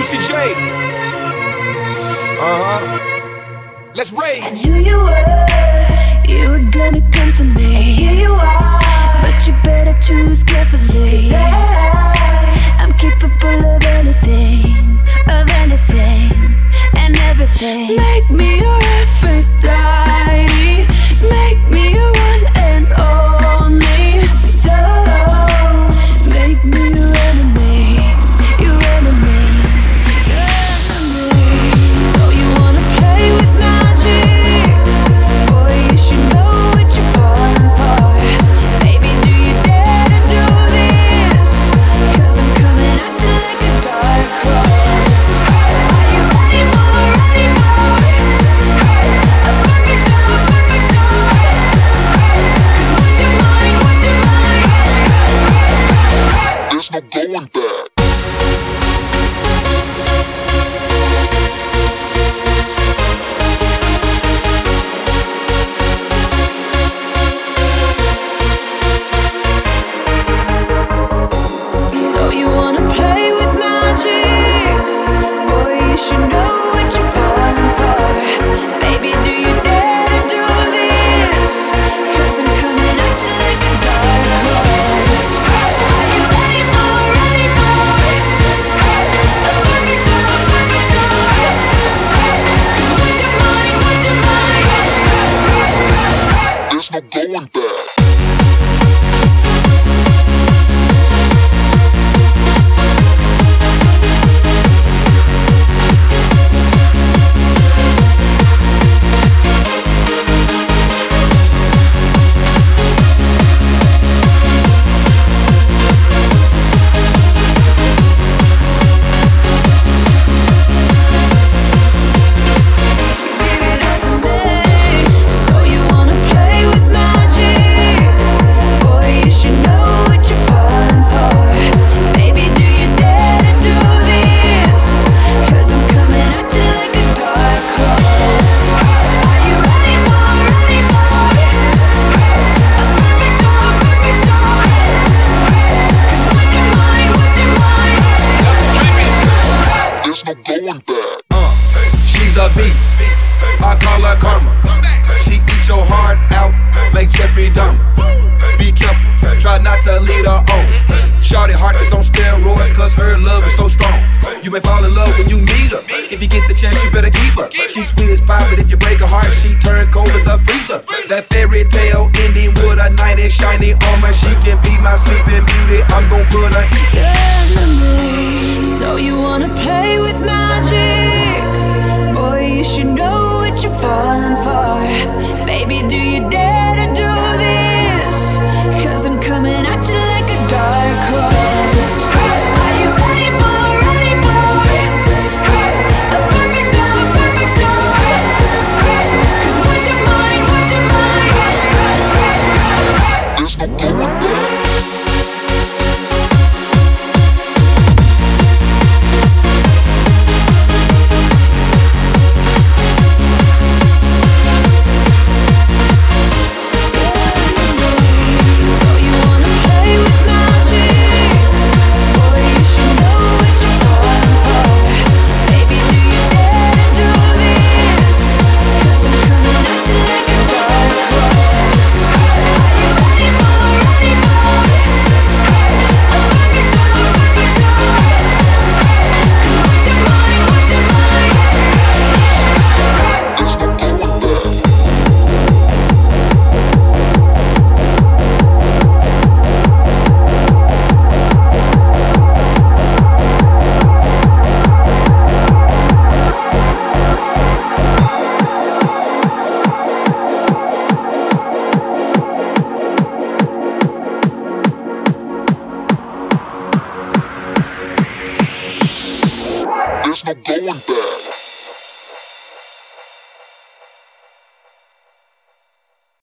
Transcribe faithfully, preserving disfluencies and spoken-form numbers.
Juicy J. Uh-huh. Let's rage. I knew you were, you were gonna come to me. And here you are, but you better choose carefully. 'Cause I, I'm capable of anything, of anything and everything. Make me your Aphrodite, make me your one and only. Don't make me your enemy, your enemy, your enemy. So you wanna play with magic? Boy, you should know what you're falling for. Baby, do you dare to do this? 'Cause I'm coming at you like a dark horse. Are you ready for, ready for a perfect storm, a perfect storm? 'Cause what's your mind, what's your mind? There's no going back. So you wanna play with magic? Boy, you should know what you're falling for. Baby, do you dare to do this? 'Cause I'm coming at you like a dark horse. Are you ready for, ready for a perfect storm, a perfect storm? 'Cause what's your mind, what's your mind? There's no going back. No going back. Uh, she's a beast. I call her karma. She eats your heart out like Jeffrey Dahmer. Be careful, try not to lead her on. Shawty heart is on steroids, cause her love is so strong. You may fall in love when you meet her. If you get the chance, you better keep her. She's sweet as pie, but if you break her heart, she turns cold as a freezer. That fairy tale ending with a knight in shiny armor. She can be my sleeping beauty. I'm gon' put her in your enemy. So you wanna play with magic? Boy, you should know what you're falling for. Baby, do you dare to do this? 'Cause I'm coming at you like a dark horse. Are you ready for, ready for a perfect storm, a perfect storm? 'Cause what's your mind, what's your mind? There's no going back. There's no going back.